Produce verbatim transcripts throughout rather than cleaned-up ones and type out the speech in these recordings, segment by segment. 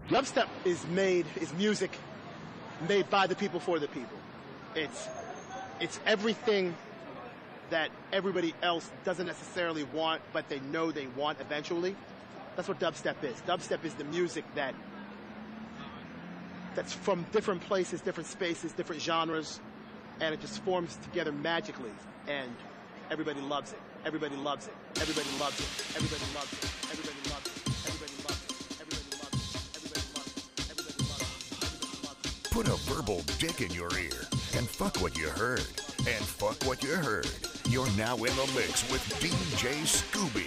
Dubstep is made, is music made by the people for the people. It's, it's everything that everybody else doesn't necessarily want, but they know they want eventually. That's what dubstep is. Dubstep is the music that, that's from different places, different spaces, different genres, and it just forms together magically, and everybody loves it. Everybody loves it. Everybody loves it. Everybody loves it. Everybody loves it. Everybody loves it. Everybody loves it. Everybody loves it. Everybody loves it. Everybody loves it. Put a verbal dick in your ear and fuck what you heard. And fuck what you heard. You're now in the mix with D J Scooby.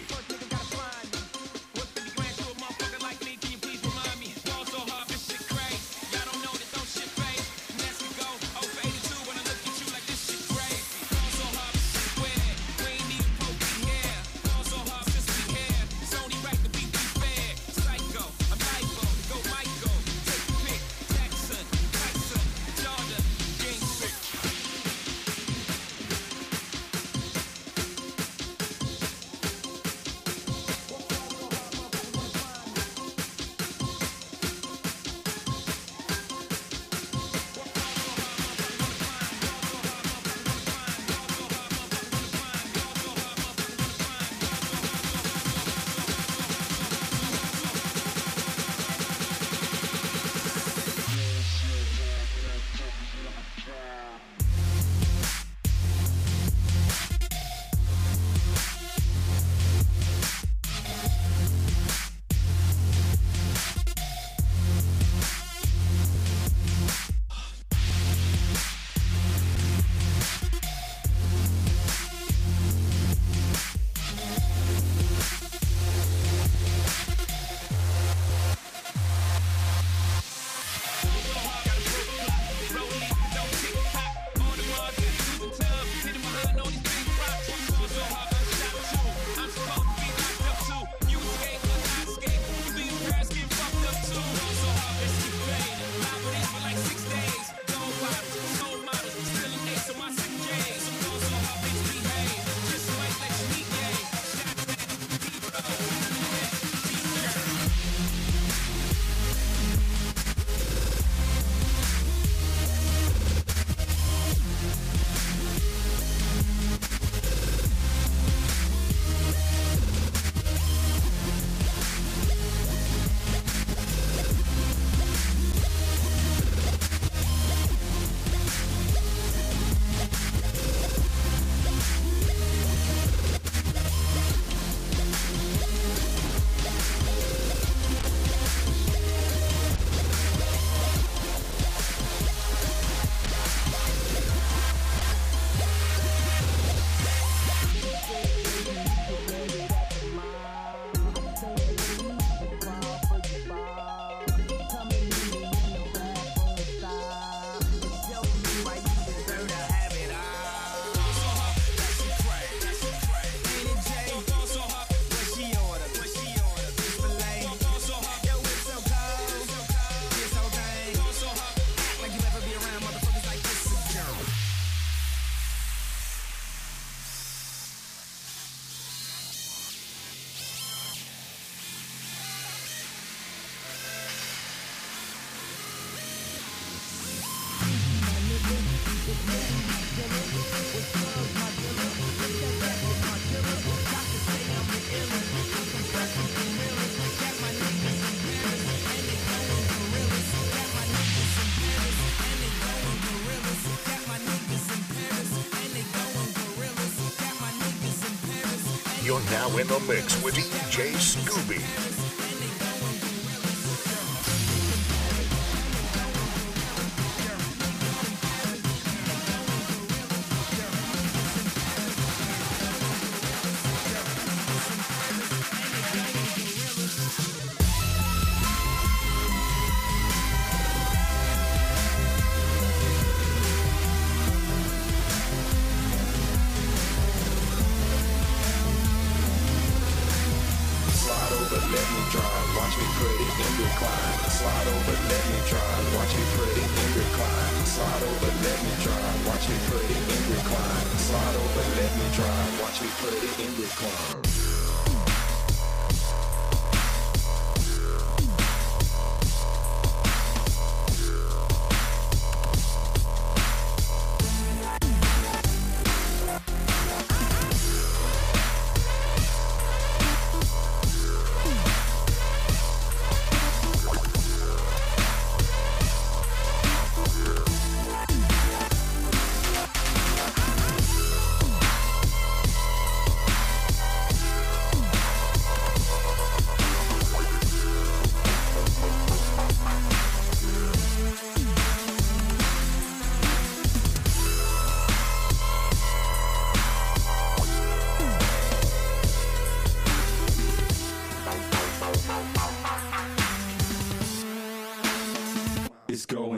You're now in the mix with D J Scooby.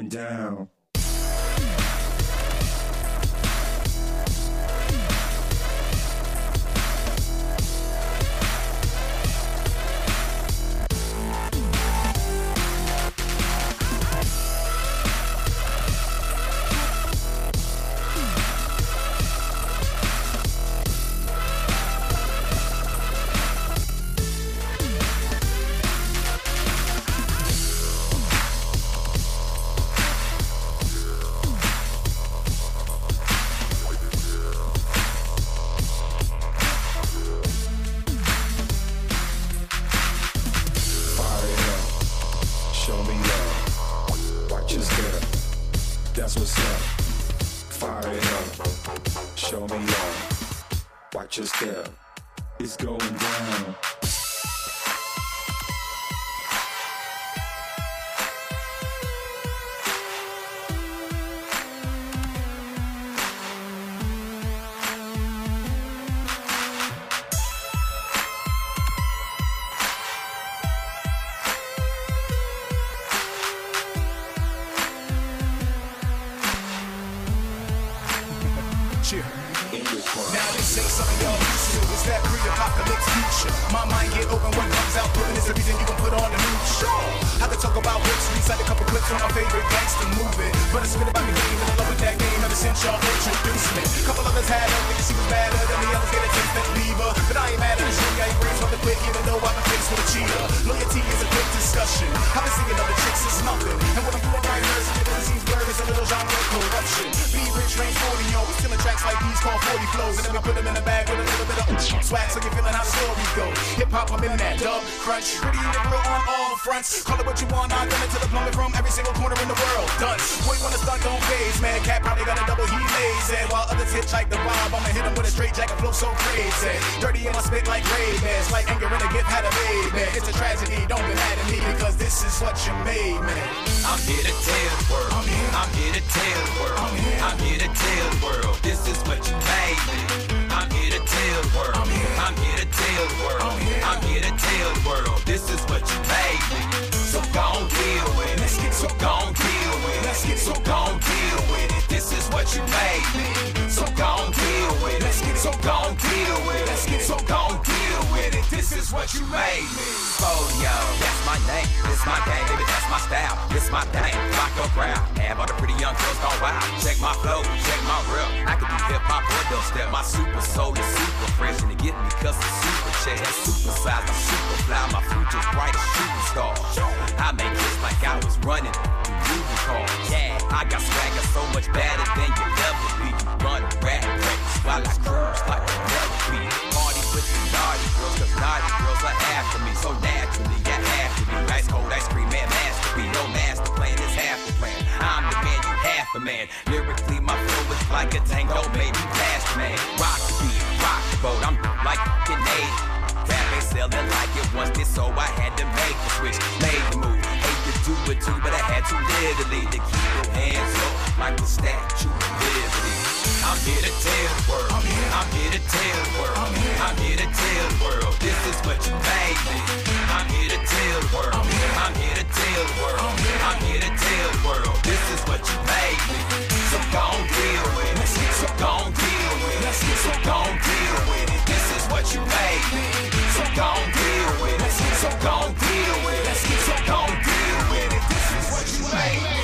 going down. That's what's up. Fire it up. Show me love. Watch your step. It's going down. Now they say something y'all used to. It's that pre-apocalypse future. My mind get open when comes out. Putting is the reason you can put on the news. Sure, I could talk about books, recite a couple clips from my favorite gangster movie. But it's been about the game and I love with that game ever since y'all introduced me. Couple others had her, thinking she was better than the others. Get a taste that leave her. But I ain't mad at the show. I ain't raised from the quick, even though I've been faced with a cheater. Loyalty is a quick discussion. I've been singing other chicks, it's nothing. And when I'm doing right here, it really seems blurred. It's a little genre of corruption. Be rich, range forty, yo. We're stealing tracks like these called forty flows. And then we put them in a bag with a little bit of swag, so you're feeling how the story goes. Hip hop, I'm in that dub crunch. Pretty liberal on all fronts. Call it what you want, I've done it to the plummet from every single corner in the world. Done. Boy, when the stunt don't phase, man. Cat probably got a double he lays. And while others hitchhike the vibe, I'ma hit him with a straight jacket flow so crazy. Dirty in my spit like Ray-Bans, like anger in a gift had a baby. It's a tragedy, don't be mad at me because this is what you made, man. I'm here to tell the world. I'm here, I'm here to tell the world. I'm here, I'm here to tell the world. This is what you made me. I'm here to tell the world. I'm here, I'm here to tell the world. I'm here, I'm here to tell the world. This is what you made me. So gon' deal with it. So gon' deal with it. So gon' deal with it. This is what you made me. So gon' deal with it. So gon' deal with it. So gon' deal with it. This is what you made me. Folio, that's my name. This my game, baby, that's my style. This my thing, rock your crowd. Have all the pretty young girls gone wild. Check my flow, check my real. I can do hip hop or dubstep. My super soul is super fresh and it get me cause it's super check. That super size, I'm super fly. My future's bright as shooting star. I make hits like I was running the movie car. Yeah, I got swagger so much better than you'll ever be. You run rap race while I cruise like a never be. Party with the naughty girls, cause naughty girls are after me. So naturally, I have to be. Ice cold, ice cream, man, master be. No master plan is half the plan. I'm the man, you half a man. Lyrically, my flow is like a tango, baby, blast man. Rock the beat, rock the boat, I'm like Canadian. Rap ain't selling like it once did, so I had to make the switch. Made the move, hate to do it too, but I had to literally to keep your hands up like the Statue of Liberty. I'm here to tell the world. I'm here, I'm here to tell the world. I'm here, I'm here to tell the world. This is what you made me. I'm here to tell the world. I'm here, I'm here to tell the world. I'm here, I'm here to tell the world. This is what you made me. So gon' deal with it. So gon' deal with it. So gon' deal with it. This is what you made me. So gon' deal with it. So gon' deal with it. So gon' deal with it. This is what you made me.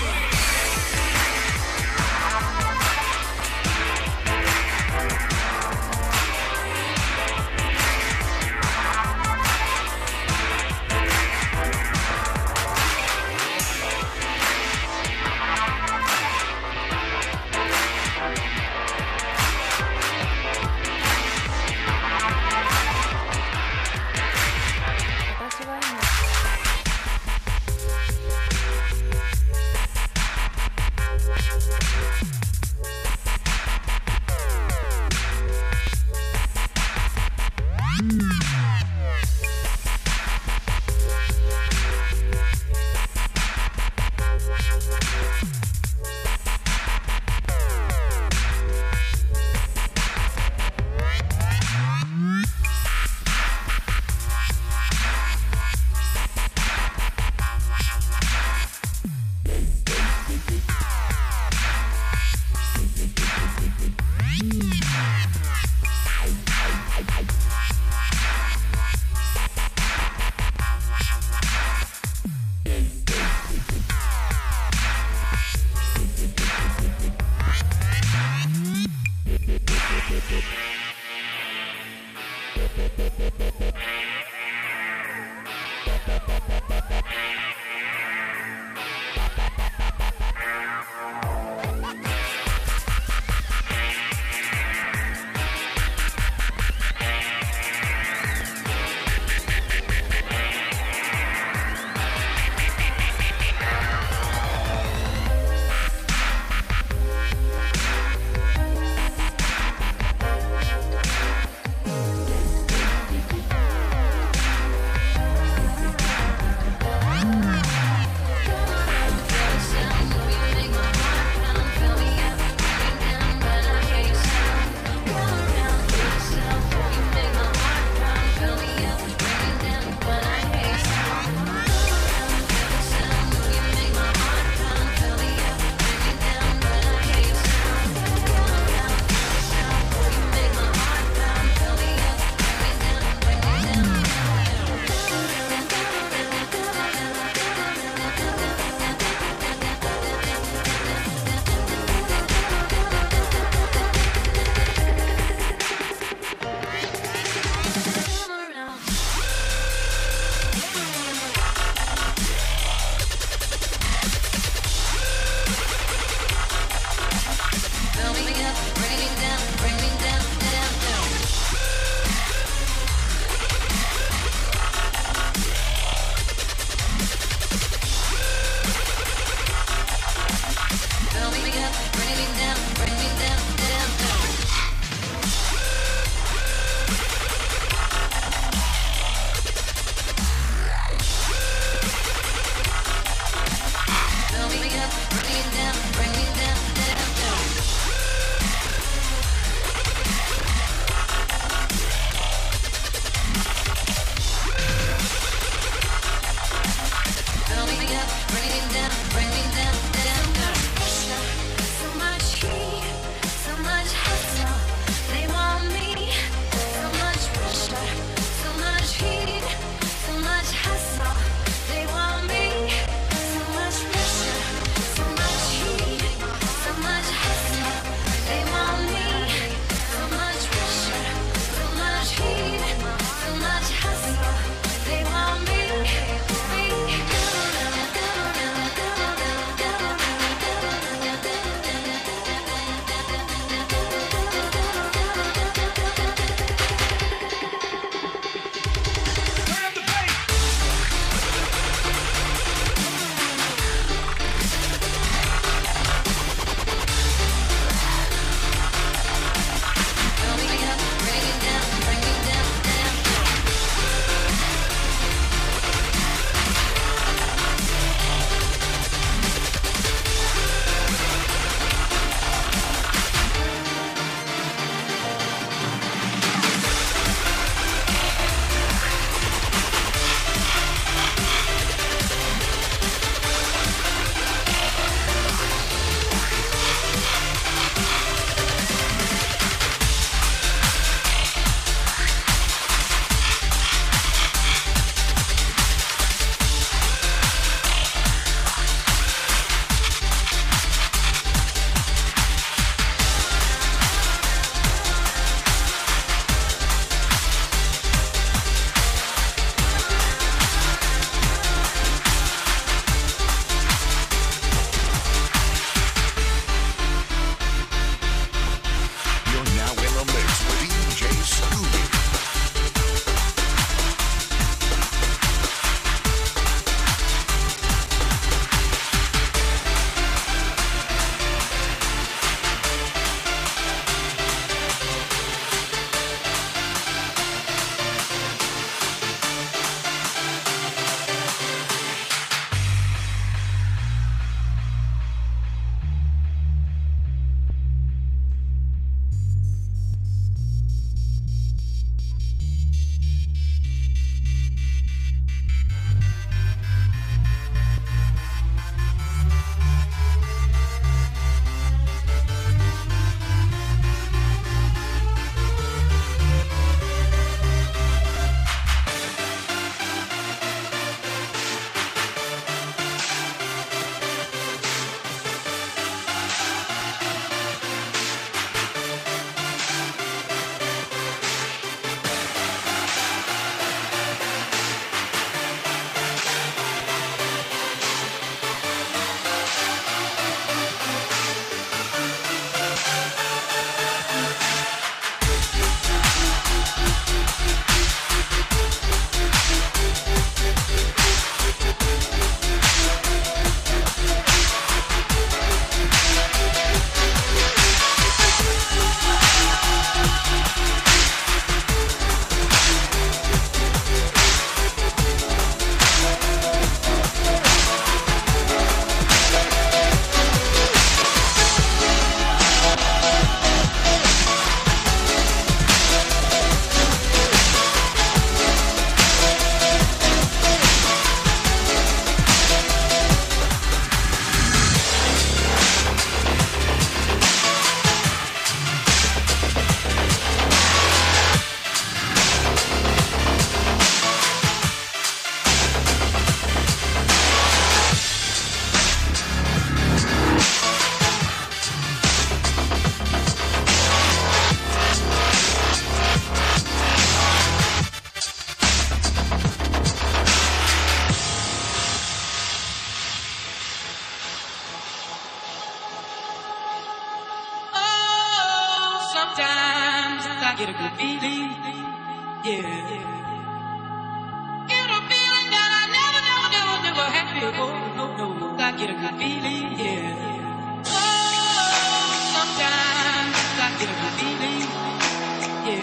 get a good feeling, yeah. Get a feeling that I never, never, never, never had before. No, no, I get a good feeling, yeah. Oh, sometimes I get a good feeling, yeah.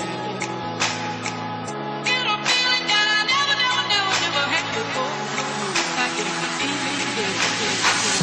Get a feeling that I never, never, never, never had before. No, no, I get a good feeling, yeah, yeah, yeah.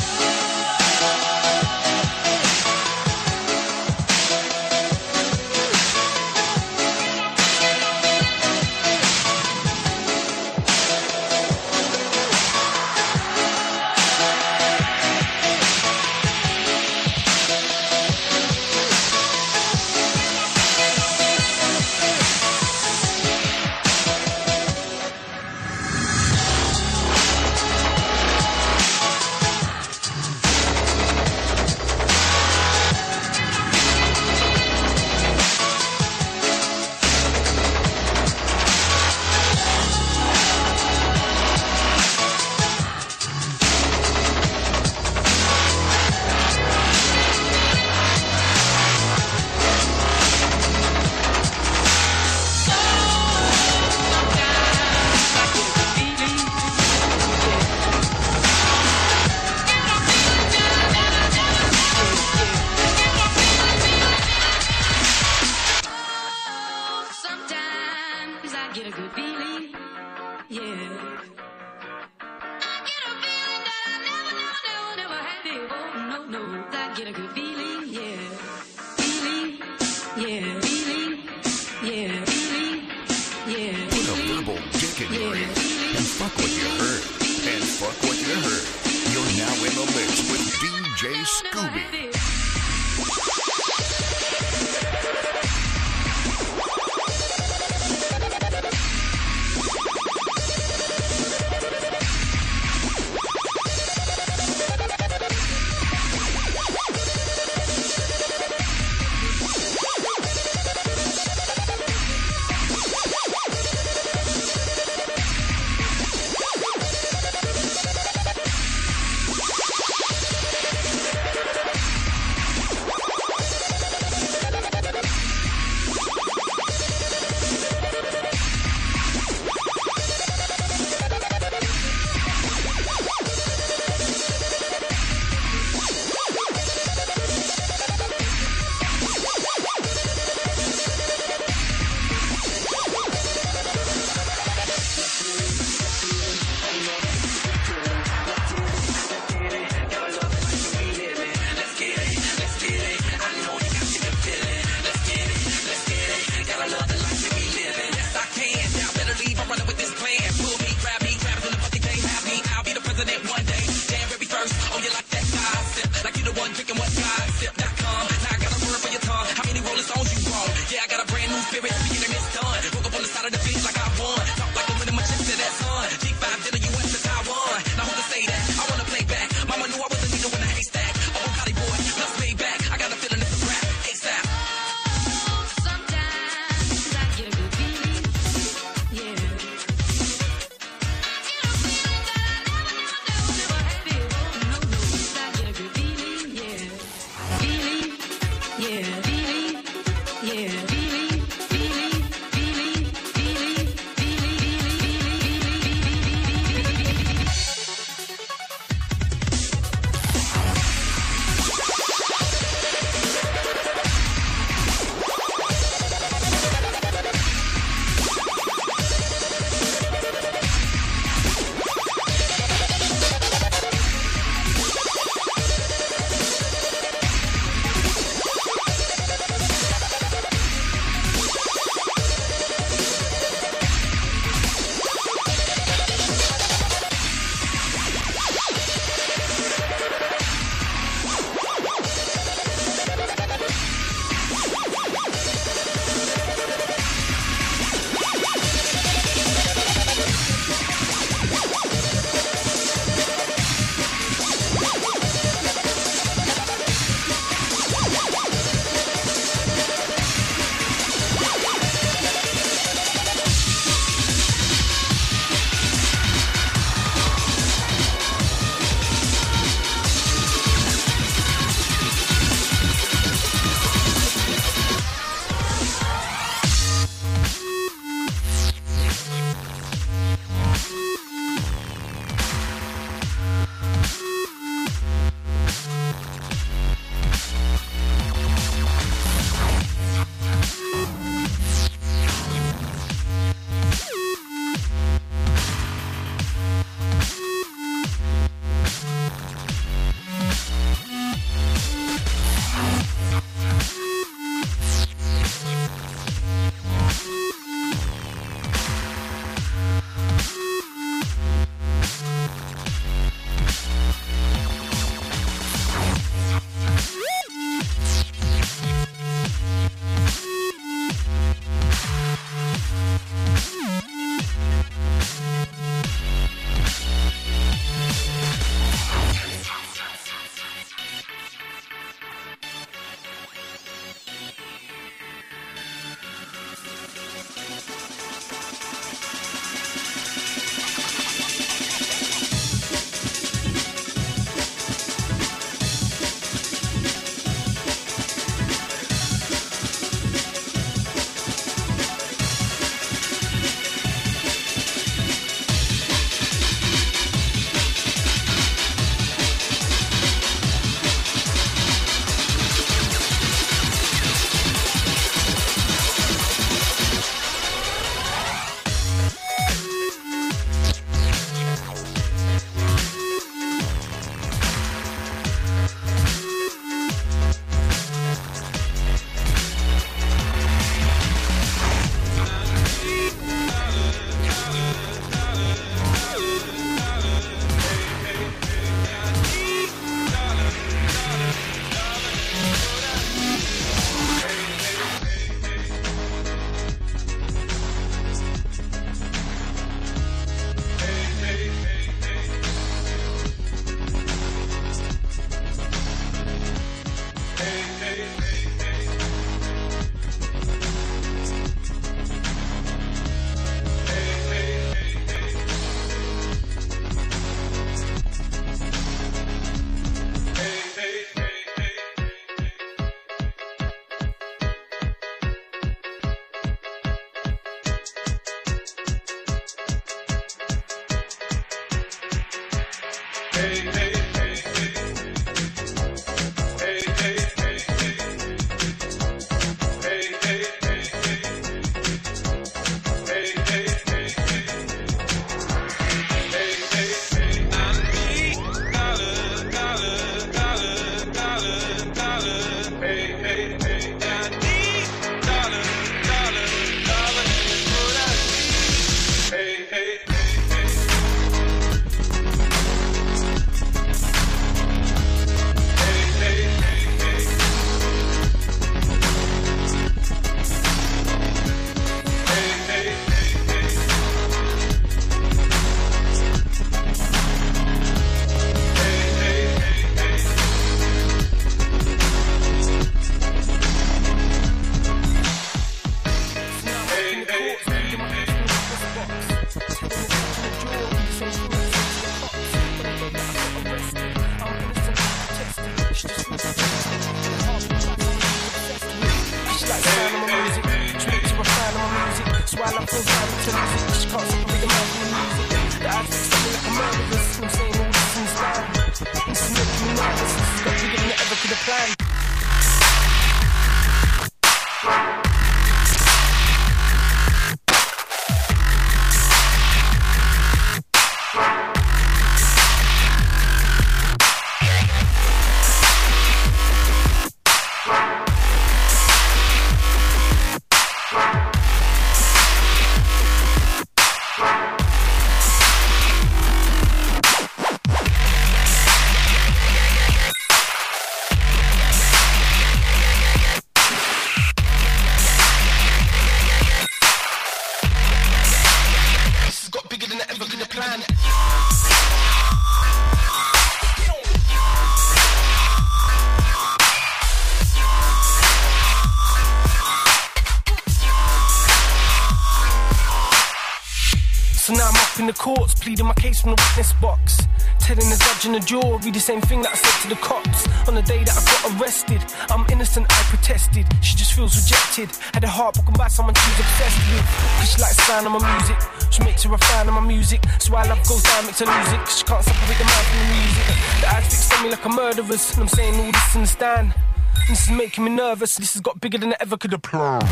In the courts, pleading my case from the witness box, telling the judge and the jury the same thing that I said to the cops on the day that I got arrested. I'm innocent, I protested. She just feels rejected. Had her heart broken by someone she's obsessed with. Cause she likes the sound of my music, she makes her a fan of my music. So why love goes down, makes her lose it. Cause she can't separate the man from the music. The eyes fixed on me like a murderer's, and I'm saying all this in the stand. And this is making me nervous. This has got bigger than I ever could have planned.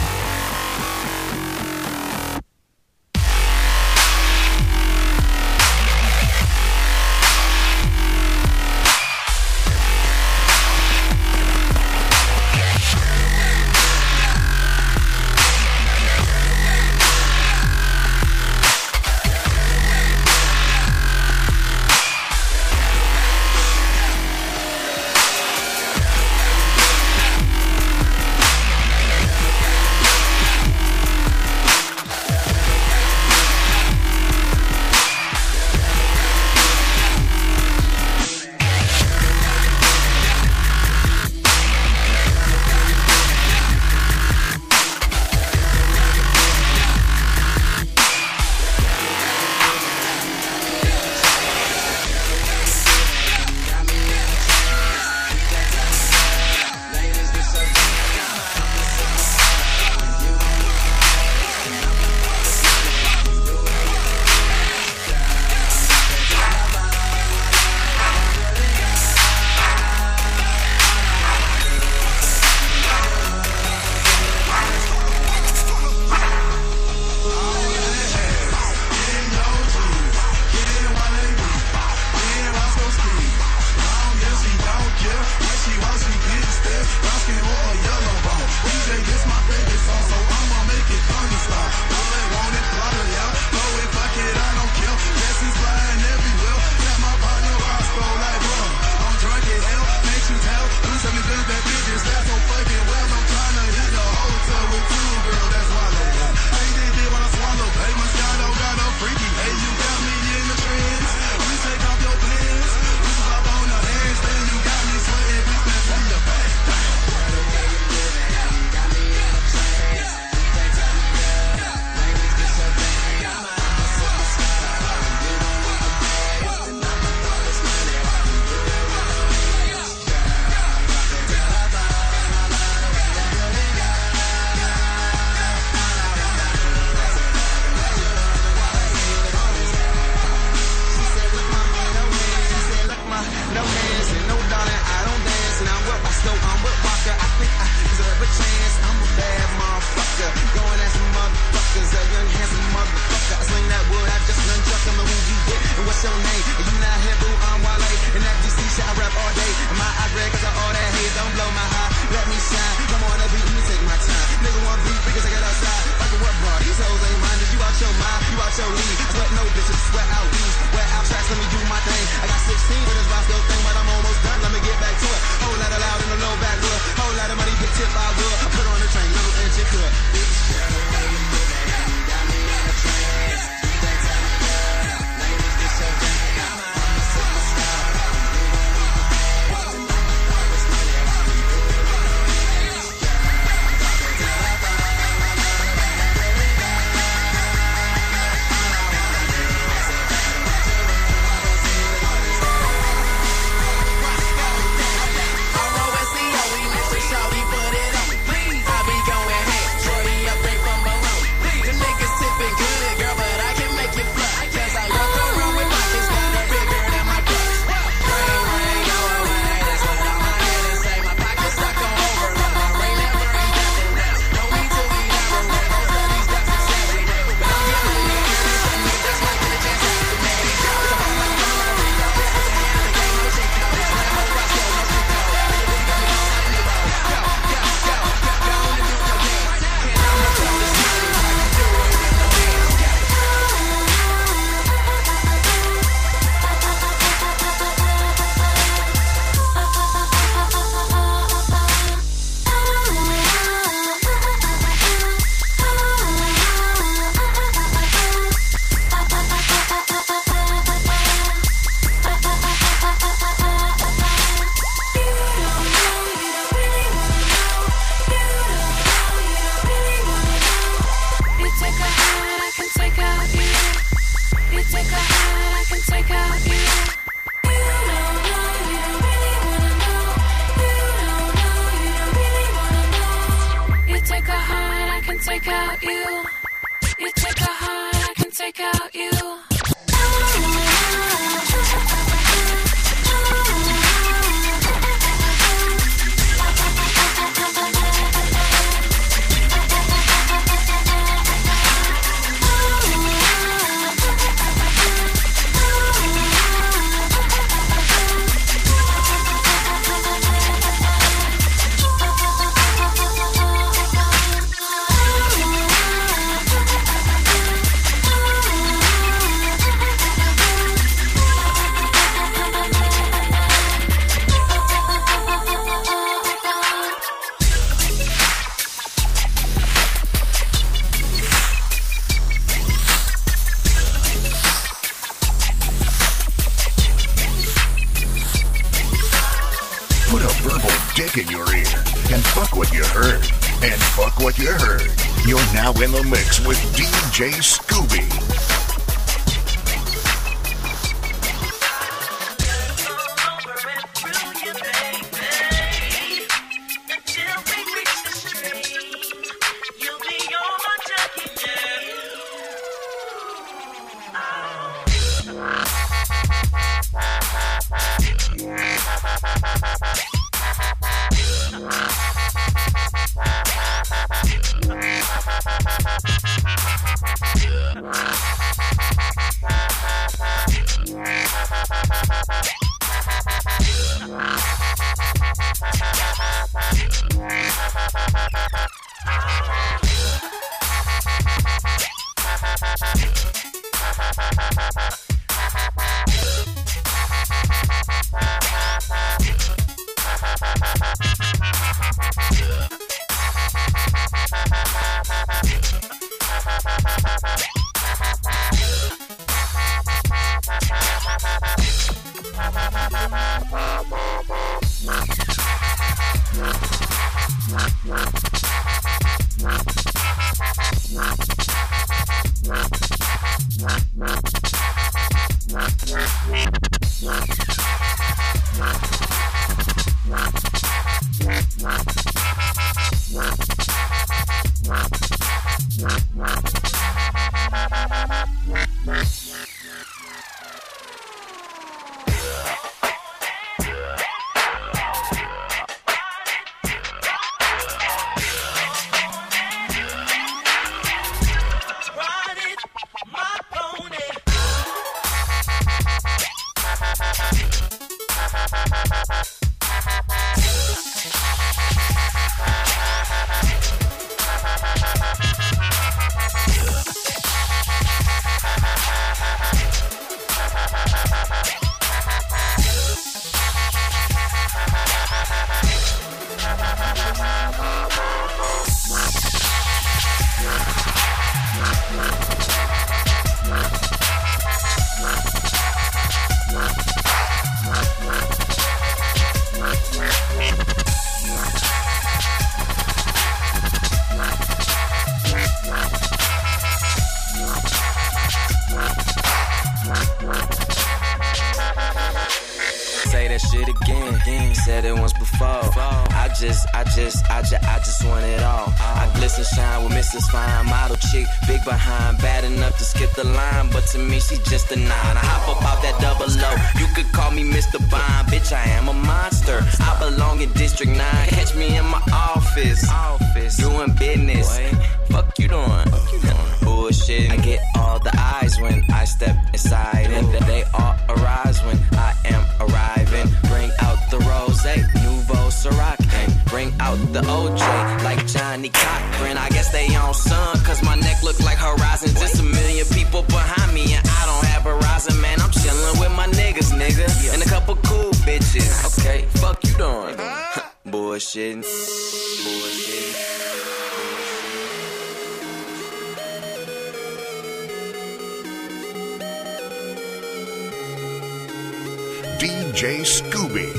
what's your name? And you not here, boo, I'm Wale. And that D C shit, I rap all day. And my eyes red cause of all that haze. Don't blow my high, let me shine. Come on, the beat, let me take my time. Nigga want beat, because I got outside. Fucking what, bro? These hoes ain't mine. You out your mind, you out your league. I sweat no bitches, sweat out these. Wet out tracks, let me do my thing. I got sixteen with this boss still thing, but I'm almost done. Let me get back to it. Whole lot of loud in the low backwood. Whole lot of money, big tip, I will. I put on the train, little inch it could. Bitch, girl, the way you move that, you got me in a trance. You that time of love, ladies, this your dance. Take out you. You take a heart, I can take out you. In your ear and fuck what you heard and fuck what you heard. You're now in the mix with D J Scooby. shit again. again. Said it once before. I just, I just, I just, I just want it all. I glisten, shine with Missus Fine, model chick, big behind, bad enough to skip the line, but to me she just a nine. I hop up out that double O. You could call me Mister Bond, bitch. I am a monster. I belong in District Nine. Catch me in my office, office doing business. Fuck you doing? Bullshit. I get all the eyes when I step inside, and they all arise when I am arriving. Bring out the rose, Nouveau Ciroc, and bring out the O J like Johnny Cochran. I guess they on sun, cause my neck look like horizons. Just a million people behind me, and I don't have horizon, man. I'm chilling with my niggas, nigga, and a couple cool bitches. Okay, fuck you doing? Bullshit. Bullshit. D J Scooby.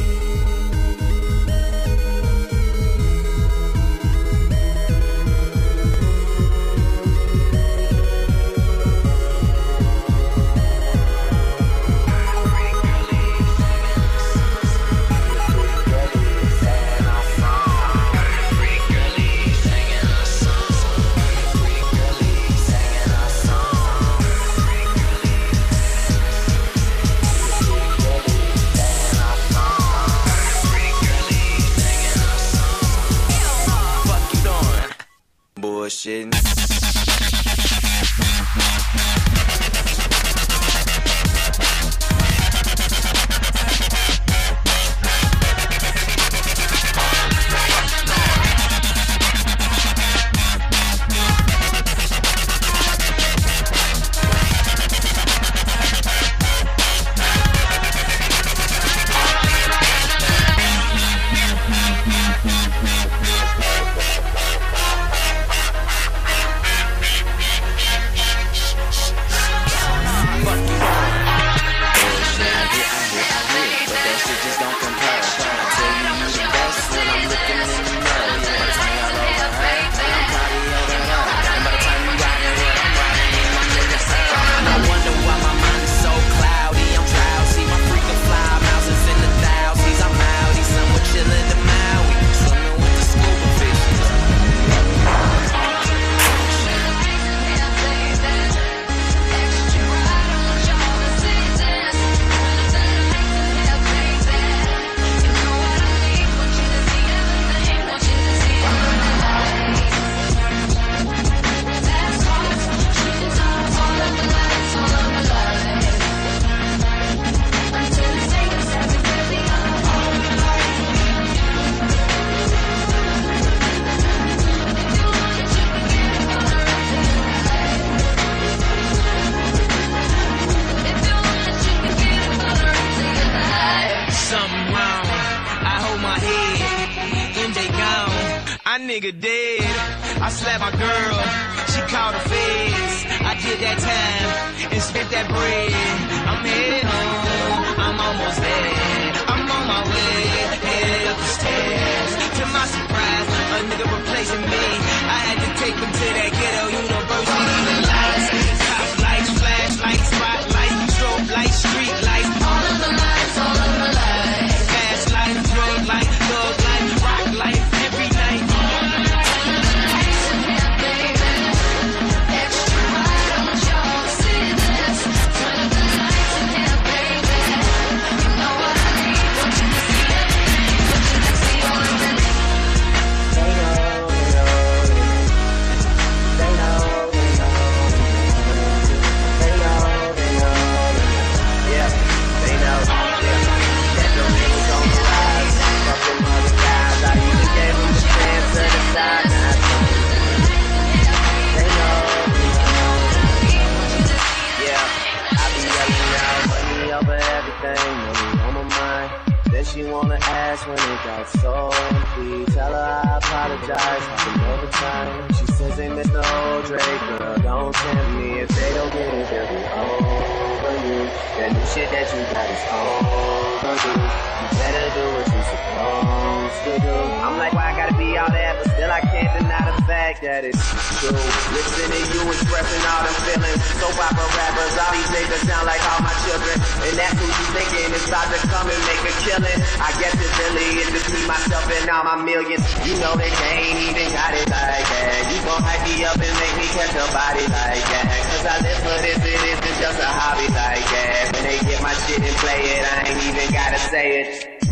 Bullshit. Nigga dead. I slapped my girl, she called the feds. I did that time and spent that bread. I'm headed home, I'm almost there. I'm on my way, headed up the stairs. To my surprise, a nigga replacing me. I had to take him to that ghetto university. The lights, top lights, flashlights, spotlights, strobe lights, street lights. All of the lights, all of the lights. Fast life, drug life, thug life, rock life, every night. She wanna ask when it got so empty. Tell her I apologize, happened over time. She says they miss the old Drake, girl, don't tempt me. If they don't get it, they'll be over you. That new shit that you got is over you. You better do what you supposed to do. I'm like, why I gotta be all that, but still I can't deny the fact that it's true. Listen to you expressing all them feelings. Soap opera rappers, all these niggas sound like all my children. And that's who you thinking is about to come and make a killing. I guess it really is just me, myself, and all my millions. You know that they ain't even got it like that. You gon' hype me up and make me catch a body like that. Cause I live for this, it isn't just a hobby like that. When they get my shit and play it, I ain't even gotta say it.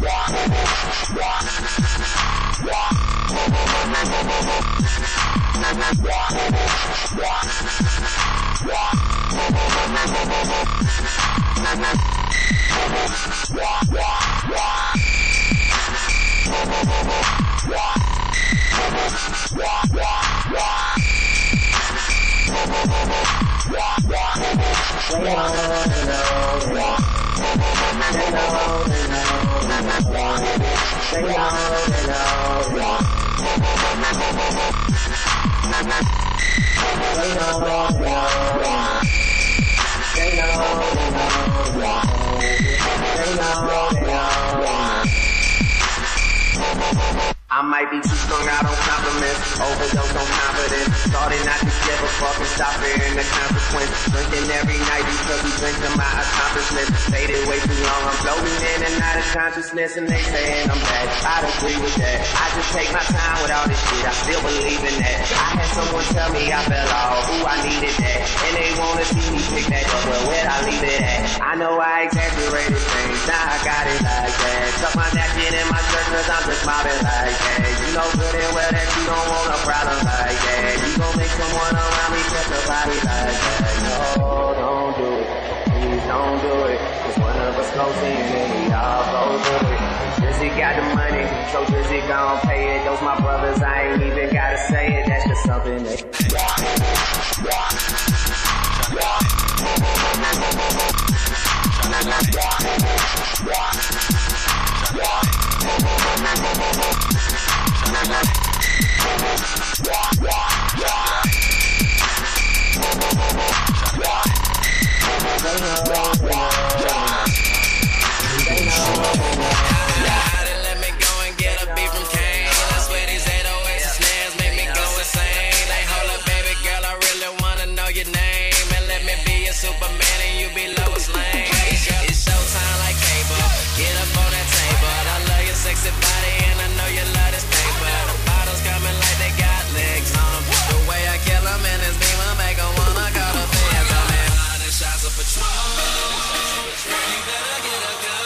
I might be too strung out on compliments, overdose on confidence. Started not to give a fuck and stop fearing the consequence. Drinking every night because we drink to my accomplishments. Faded way too long, I'm floating in and out of consciousness, and they saying I'm bad. I'd agree with that. I just take my time with all this shit, I still believe in that. I had someone tell me I fell off, ooh, I needed that. And they wanna see me pick that up, well, where'd I leave it at? I know I exaggerated things, now I got it like that. Tuck my napkin in my shirt cause I'm just mobbing like that. You know good and well that you don't want a problem like that. You gon' make someone around me catch a body like that. No, don't do it. Please don't do it. Cause one of us goes in and we all go do it. Drizzy got the money, so Drizzy gon' pay it. Those my brothers, I ain't even gotta say it. That's just something that... Let me go and get a beat from Kane. I swear these eight oh eights and snares make me go insane. Like, hold up, baby girl, I really wanna know your name. And let me be your Superman and you be Lois Lane. It's showtime like cable. Get up on that table. I love your sexy body and I know you love this paper. The bottles coming like they got legs on them. The way I kill them in this beam will make them wanna call the fans on me. Hundred shots of Patron. Girl, you better get a gun.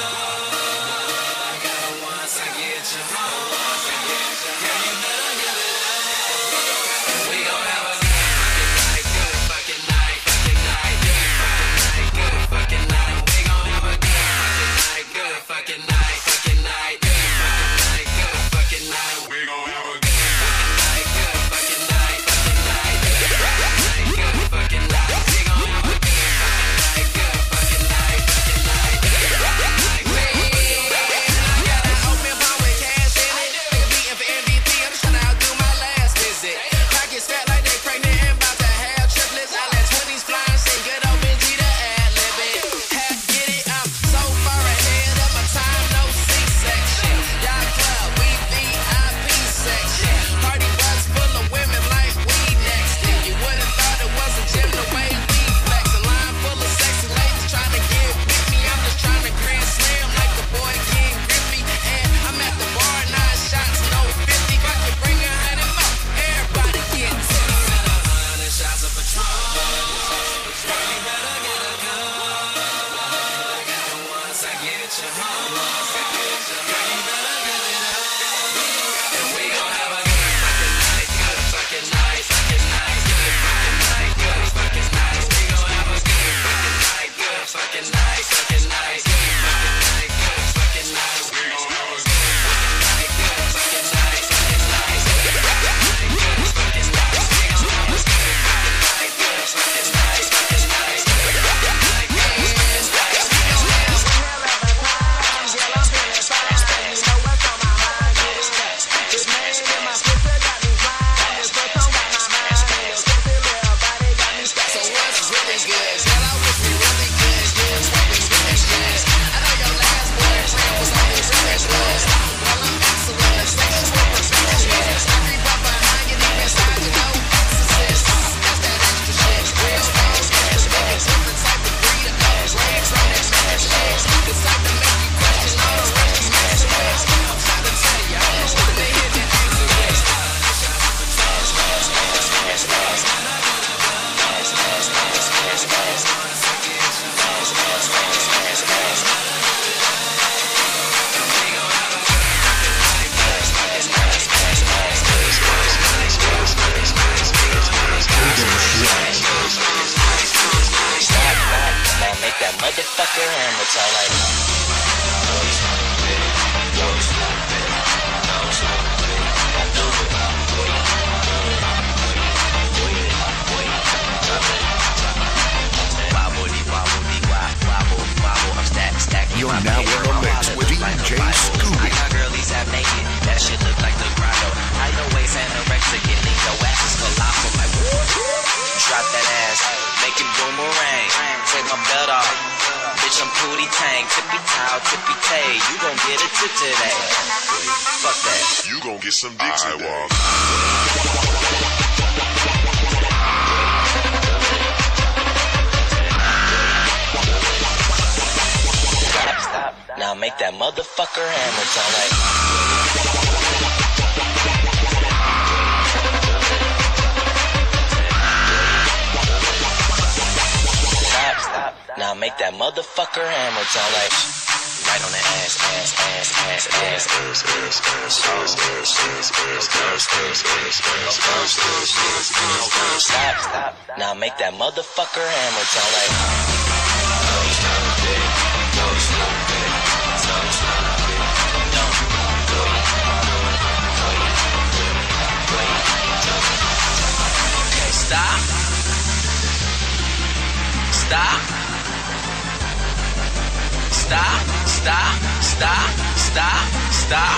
I got her once I get you home. Girl, you better get it up. We gon' have a good fucking night, good fucking night, good fucking night, good fucking night. We gon' have a good fucking night, good fucking night, good fucking night, good fucking night. We gon' have a good fucking night, good fucking night, good fucking night. We gon' have a good fucking night, fucking night, fucking night. I got an open palm with cash in it. Nigga beating for M V P. I'm just tryna outdo my last visit. Pockets fat like they pregnant and about to have triplets. I let twenties fly and say good old Benji to ad-lib it. Half get it, I'm so far ahead of my time, no C-section. Yacht club, we V I P section. Party bus full of women like we next. If you would've thought it was a gym the way we flex. A line full of sexy ladies trying to get with me. I'm just trying to grand slam like the boy King Griffey. And I'm at the bar, nine shots, no fifty. If I can bring a hundred more, everybody get tipsy. Hundred shots of Patron. Girl, you better get a gun. I got her once I get you home. Girl, you better get it up. And we gon' have a good fucking night, good fucking night, fucking night, good fucking night, good fucking night. We gon' have a good fucking night, good fucking night, fucking night, good fucking night, good fucking night. We gon' have a good fucking night, good fucking night, fucking night, good fucking night, good fucking night. We gon' have a good fucking night, good fucking night, fucking night, good fucking night, good fucking night. motherfucker hammer time like. No stupid, no stupid, no stupid. I do it. You're now in the mix with D J Scooby. I got girlies half naked, that shit look like the grotto. How your waist anorexic, and leave your ass is colossal. Like, drop that ass, make it boomerang. Take my belt off, bitch I'm Pootie Tang. Tippy towel, tippy tay, you gon' get a tip today. Fuck that. You gon' get some dick today. Now make that motherfucker hammer sound like. Stop, stop. Now make that motherfucker hammer sound like. Right on the ass, ass, ass, ass, ass, ass, ass, ass, stop, stop. Now make that motherfucker hammer sound like. No stupid. Stop. Stop. Stop. Stop. Stop. Stop. Stop.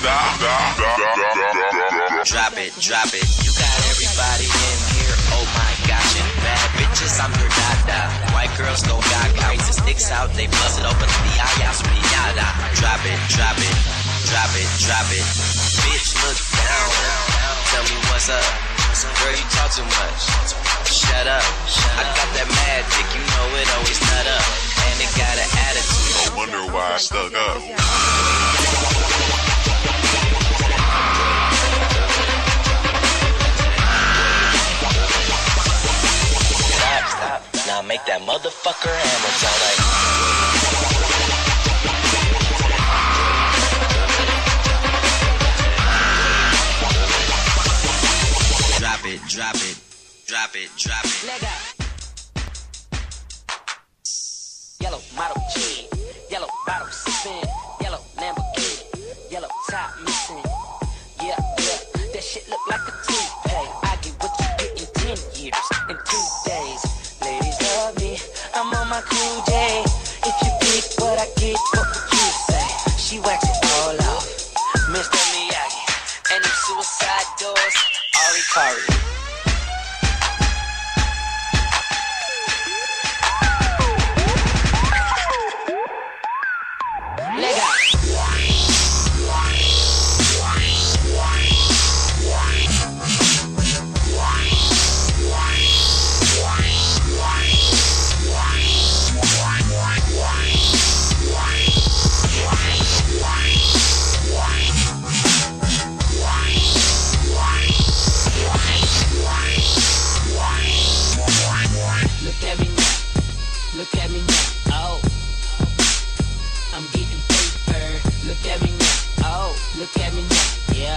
Drop it. Drop it. You got everybody in here. Oh my gosh. And bad bitches, I'm your dada. White girls go gaga. Raise the sticks out. They bust it open to the eye. Pinata. Drop it. Drop it. Drop it. Drop it. Bitch, look down. Tell me what's up. Girl, you talk too much. Shut up. I got that magic, you know it always nut up. And it got an attitude. I wonder why I stuck up. Stop, stop. Now make that motherfucker hammer sound like. Drop it, drop it, drop it, drop it. Leg up. Yellow model G, yellow bottle sipping, yellow Lamborghini, yellow top missing. Yeah, yeah, that shit look like a toupee. I get what you get in ten years, in two days. Ladies love me, I'm on my cool J. If you pick what I get, what would you say? She wax it all off, Mister Miyagi, and them suicide doors. Ari Kari. Leg up. Look at me now. Look at me now. Oh. I'm getting paper. Look at me now. Oh, look at me now. Yeah.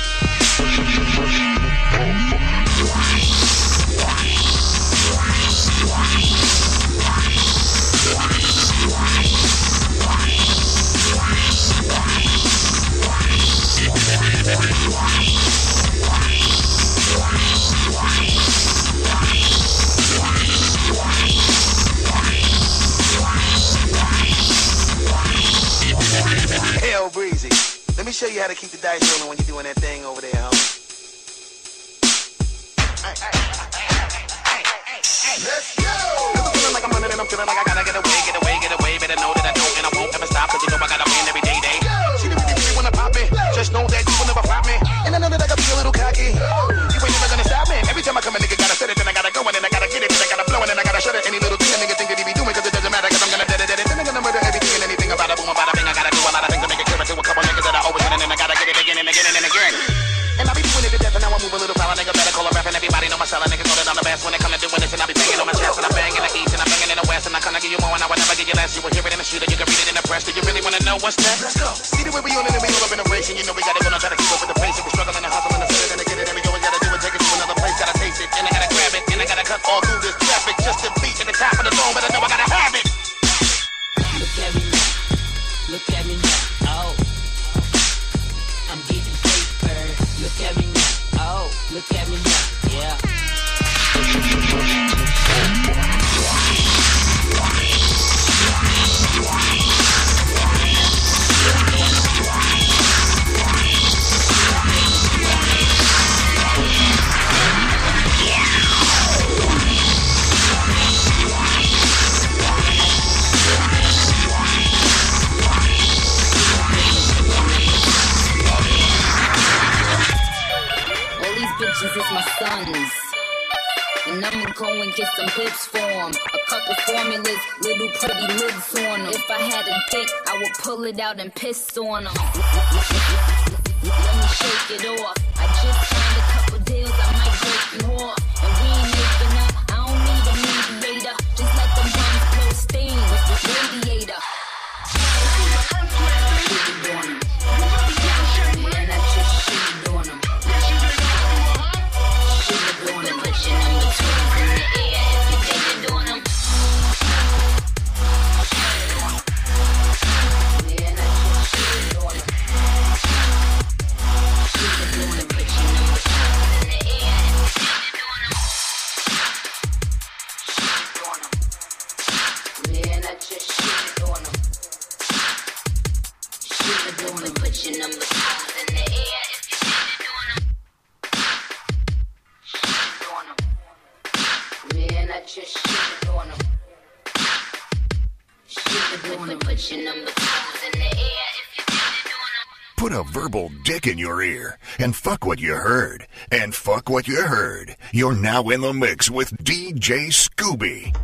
Hell breezy. Let me show you how to keep the dice rolling when you're doing that thing over there, homie. Let's go! I'm feeling like I'm running and I'm feeling like I gotta get away, get away, get away. Better know that I don't and I won't ever stop, cause you know I gotta win every day, day. See the people really wanna pop me, just know that you will never flop me. And I know that I gotta be a little cocky. You ain't never gonna stop me. Every time I come a nigga gotta set it, then I gotta go and then I gotta get it, then I gotta blow and then I gotta shut it. Any little thing a nigga think that he be doing, cause it doesn't matter, cause I'm gonna dead it, dead it. Then I'm gonna murder everything and anything about a boom, about a bing. I gotta do a lot of things to make it clear to a couple niggas that I always win and then I gotta get it again and again and again. And I be doing it to death and now I move a little power, nigga better call a rap and everybody know my style. Niggas know that I'm the best when it come to doing this and I be banging on my chest and I bang in the east and I banging in the west and I kinda give you more and I would never give you less. You will hear it in the street or you can read it in the press. Do you really wanna know what's next? Let's go. See the way we on it and we all up in a race and you know we gotta go now try to keep up with the pace and we struggling and hustling and set it and to get it and we always gotta do it, take it to another place, gotta taste it and I gotta grab it and I gotta cut all through this traffic just to beat at the top of the zone, but I know I gotta have it. Oh, I'm getting paper. Look at me now. Oh, look at me now. Yeah. Is my sons, and I'ma go and get some hips for 'em. A couple formulas, little pretty lips on 'em. If I had a dick, I would pull it out and piss on 'em. Let me shake it off. I just signed a couple deals, I might break you off. And we ain't making up, I don't need a mediator. Just let them guns blow steam with the radiator. Shit on 'em. Man, I just shit on 'em. Put your number twos in the air if you think you're doing them. Yeah, that's just shit on them. Shit you're doing, put your number twos in the air if you think you're doing them. Shit on them. Yeah, that's just shit on them. Shit you're doing, put your number twos in the air if you think you're doing them. Man, I just shit on them. Shit on them. Put your number twos in the air if you think you're doing them. Put a verbal dick in your ear and fuck what you heard. And fuck what you heard. You're now in the mix with D J Scooby.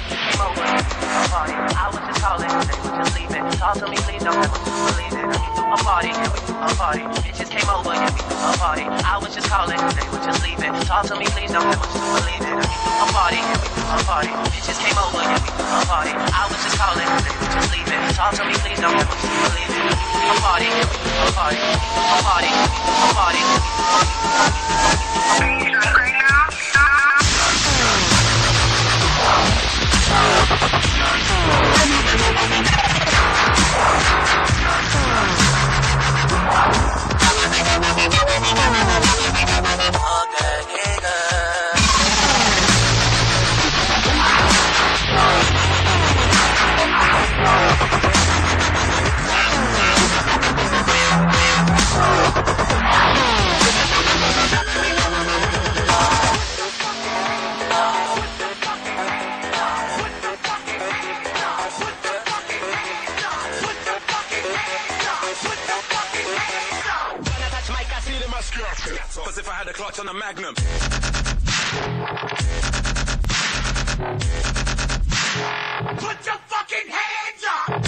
I was just calling, say what you're leaving. Talk to me, please don't ever believe it. I need to a party, yeah, we threw a party. Bitches came over, yeah, we threw a party. I was just calling, they were just leaving. Talk to me, please, don't have much to believe in. We threw a party, yeah, we threw a party. Bitches came over, yeah, we threw a party. I was just calling, they were just leaving. Talk to me, please, don't have much to believe in. A party, yeah, we threw a party. A party, a party. Cause if I had a clutch on a Magnum. Put your fucking hands up!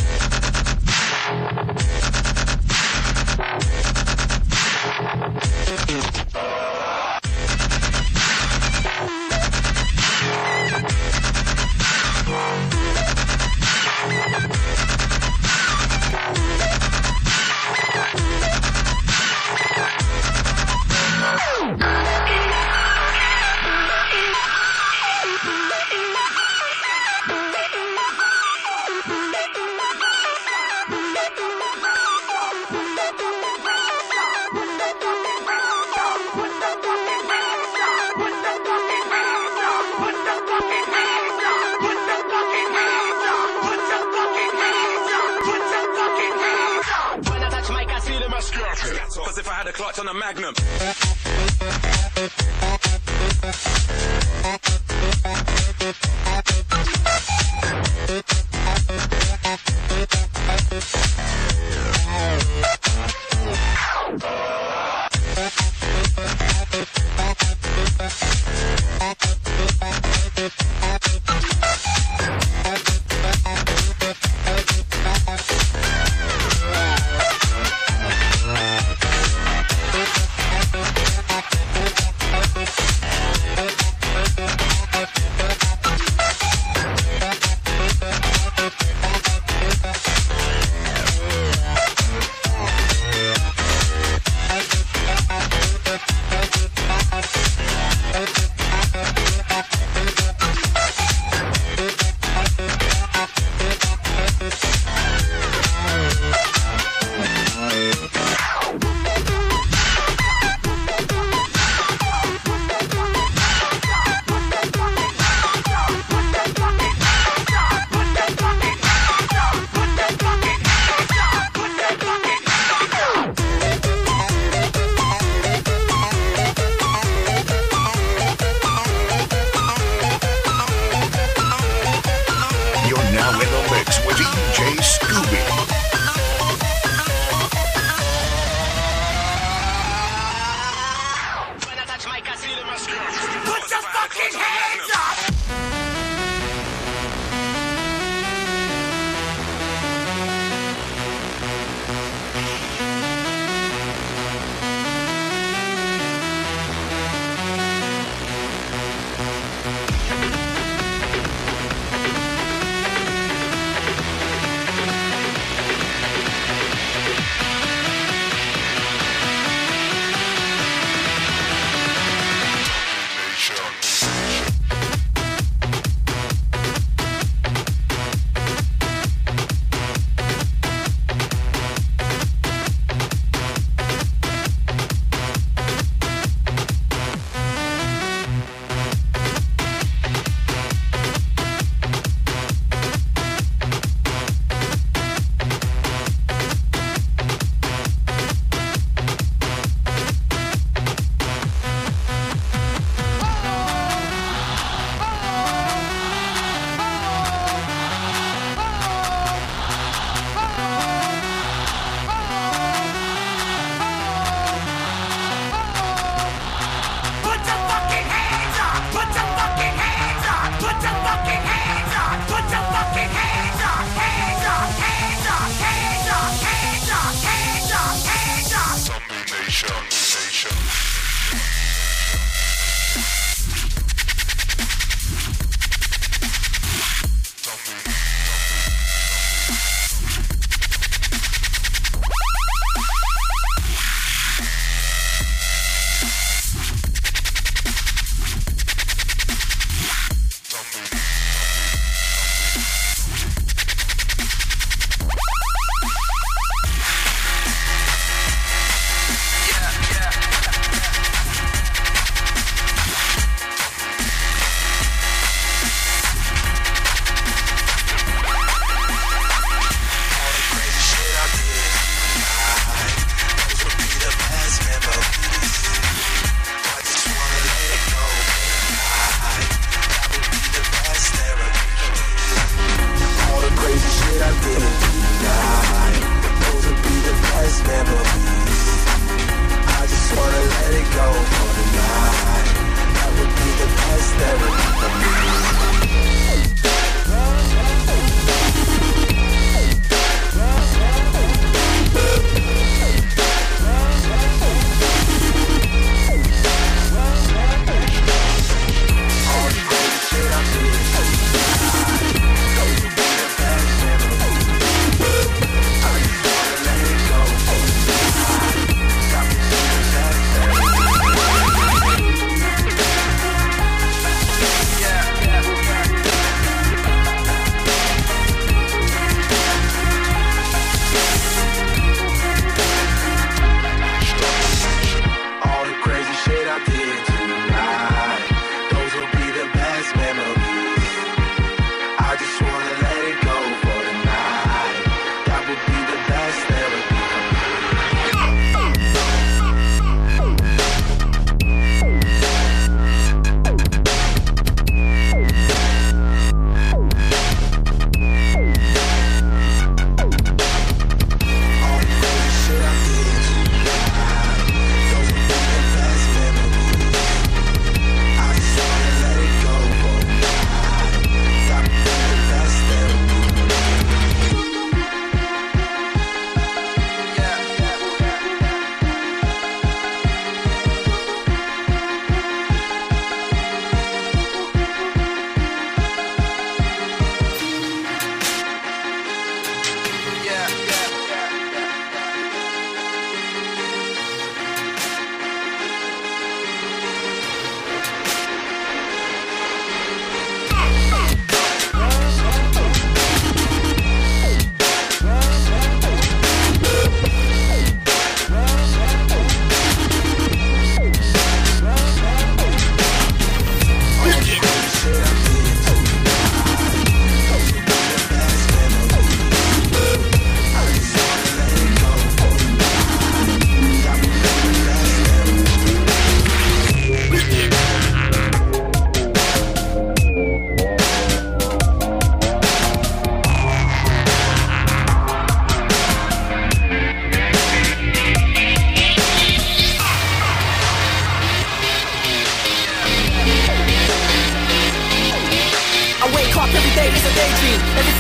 Cause if I had a clutch on a Magnum.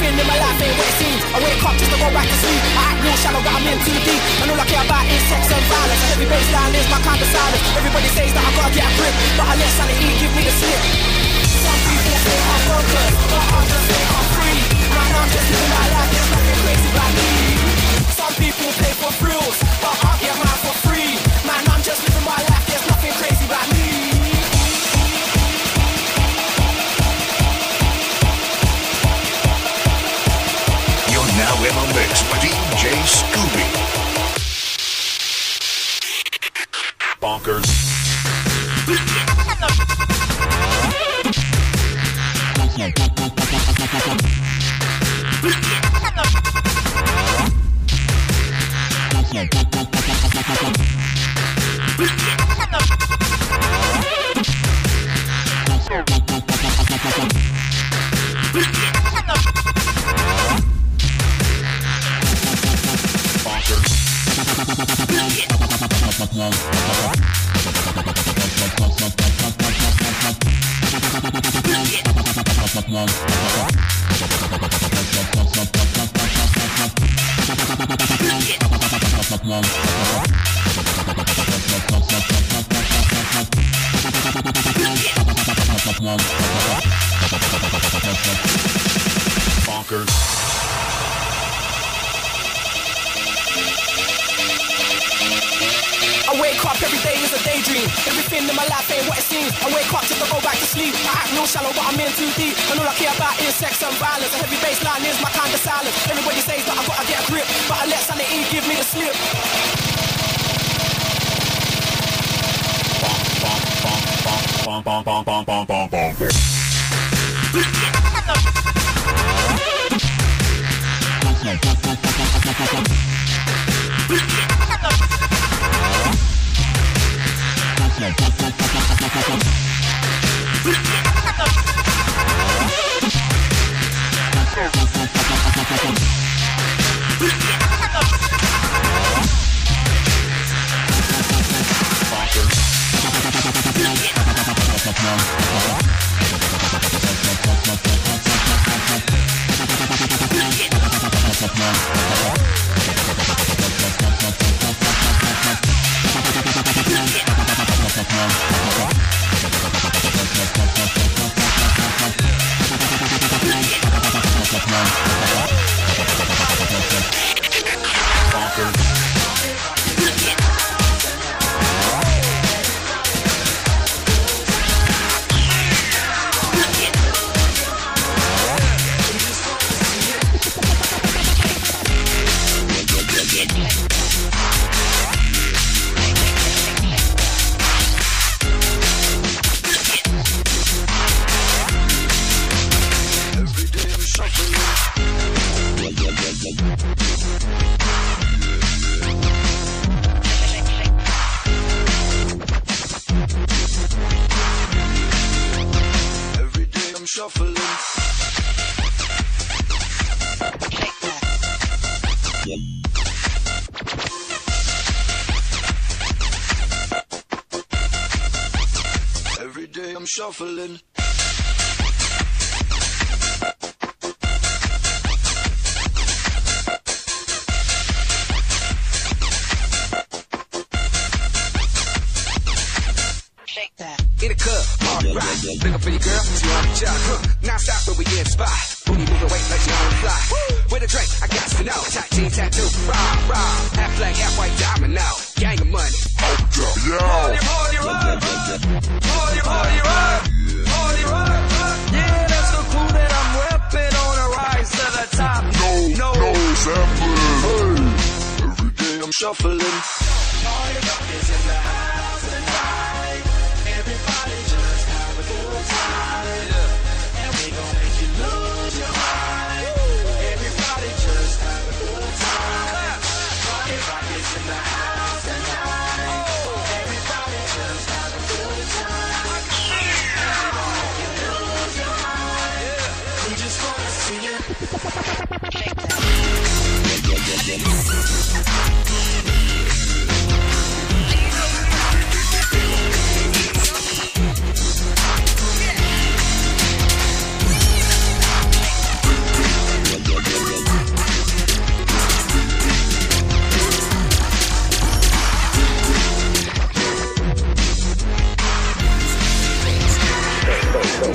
Everything in my life ain't what it seems. I wake up just to go back to sleep. I act real shallow, but I'm in too deep. And all I care about is sex and violence. A heavy baseline is my kind of silence. Everybody says that I gotta get a grip, but I let sanity give me the slip. Some people say I'm focused, but I just say I'm free. Man, I'm just living my life, there's nothing crazy about me. Some people pay for thrills, but I get mine for free. Man, I'm just living my life, there's nothing crazy about me. Now in the mix with D J Scooby. Bonkers. Bonkers. I wake up every day is a daydream. Everything in my life ain't what it seems. I wake up just to go back to sleep. I act real shallow, but I'm in too deep. And all I care about is sex and violence. A heavy baseline is my kind of silence. Everybody says that I gotta get a grip, but I let sanity give me the slip. Bom, bom, bom, bom, bom, bom, bom. I'm shuffling. Shake that. In the club, party rock. Look up for your girl, she on the job. Huh. Now stop when we get spot. Booty moving weight like she on the fly. Woo. With a drink, I got to know. Tight jean tattoo, rah, rah. Half black, half white diamond now. Gang of money. Ultra. Yo. Party, party, rock. Party, party, rock. Party, rock. Yeah, that's the crew that I'm repping on a rise to the top. No, no, no sampling. Hey. Every day I'm shuffling. Party rock is in the house tonight. Everybody just have a good time. And we gon' make you lose your mind. Everybody just have a good time. Party rock is in the house tonight. Everybody just have a good time. And we gon' make you lose your mind. We just wanna see you. Shake that.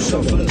shuffling.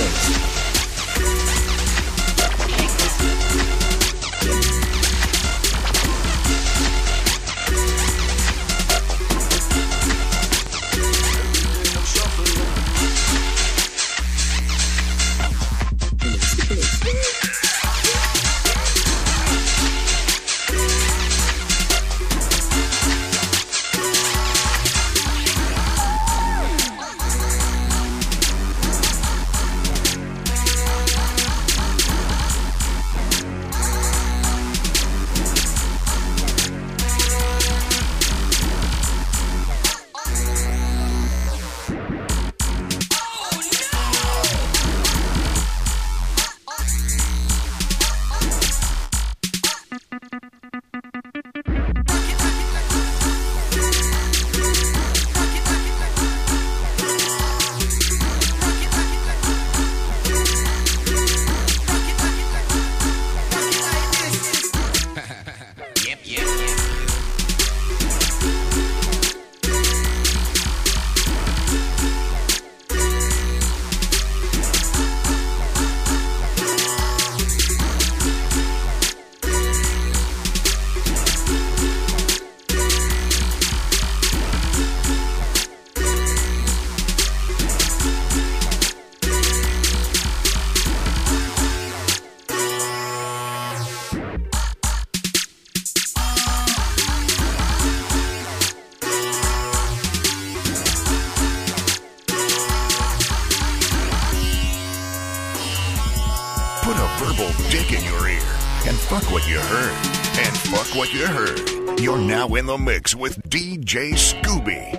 Put a verbal dick in your ear and fuck what you heard. And fuck what you heard. You're now in the mix with D J Scooby.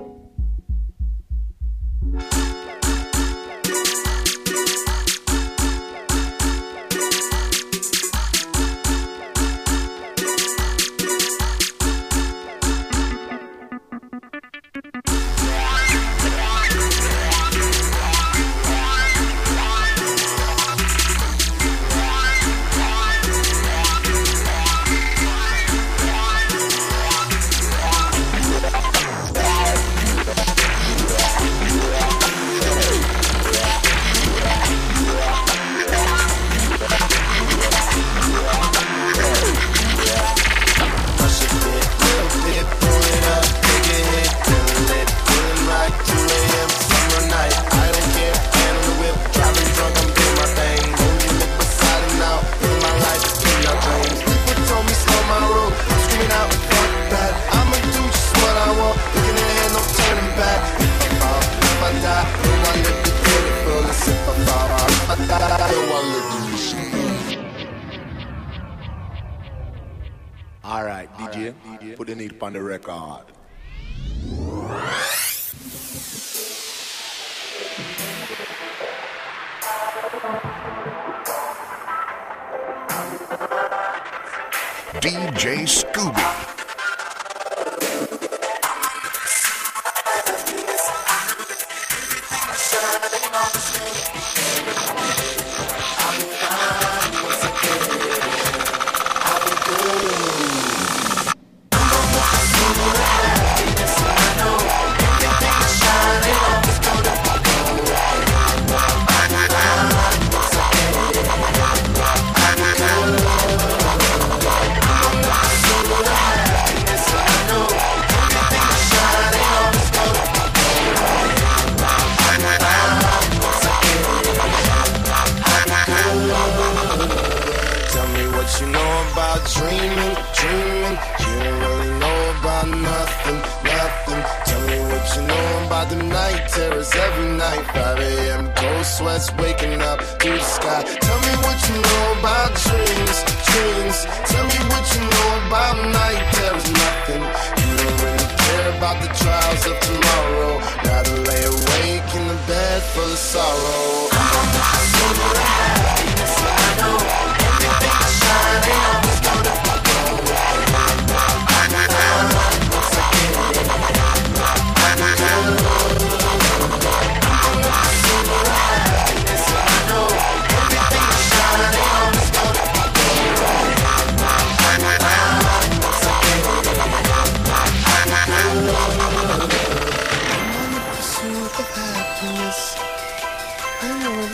All right, D J, D J, put the needle on the record. D J Scooby. Dreaming, dreaming, you don't really know about nothing, nothing. Tell me what you know about the night terrors every night. five a.m. cold sweats waking up to the sky. Tell me what you know about dreams, dreams. Tell me what you know about night terrors, nothing. You don't really care about the trials of tomorrow. Rather lay awake in the bed full of sorrow. I know everything's shining.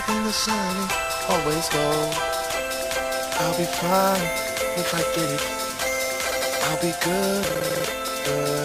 everything that's shining always gold. I'll be fine if I get it. I'll be good, good.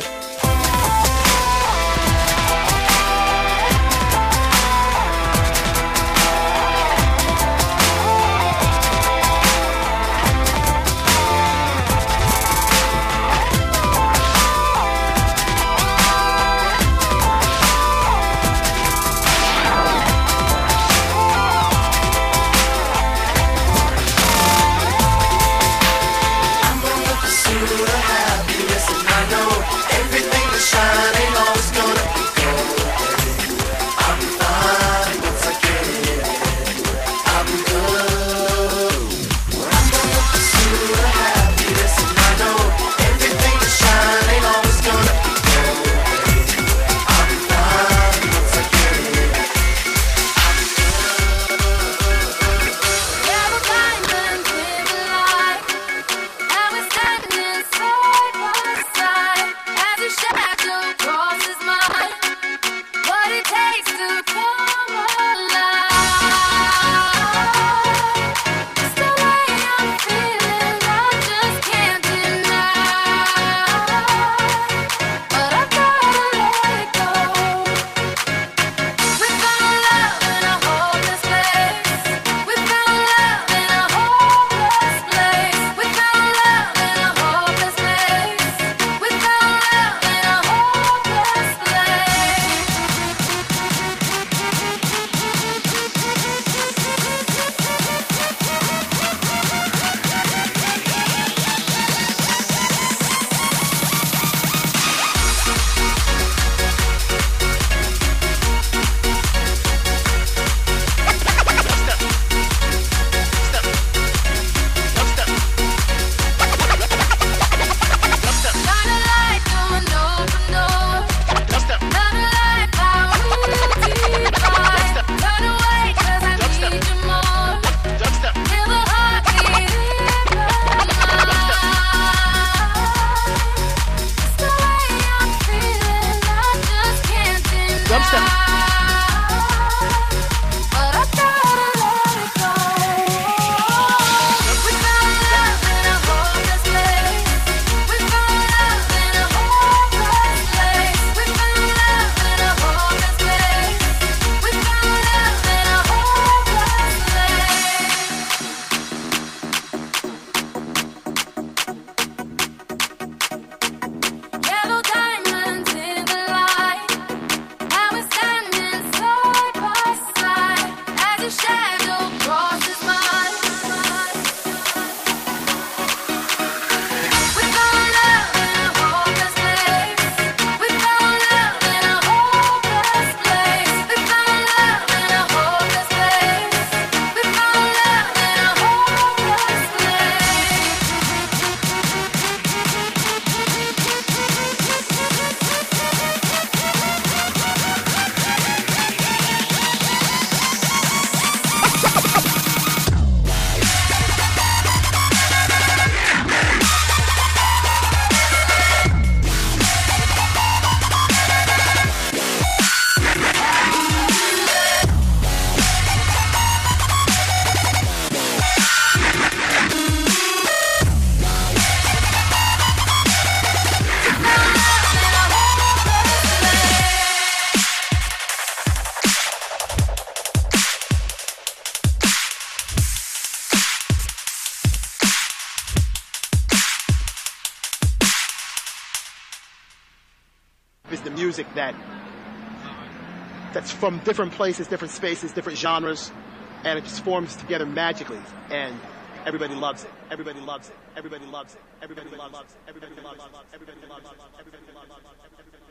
It's the music that that's from different places, different spaces, different genres, and it just forms together magically, and everybody loves it. Everybody loves it. Everybody loves it. Everybody loves it. Everybody loves it. Everybody loves it. Everybody loves it. Everybody loves it.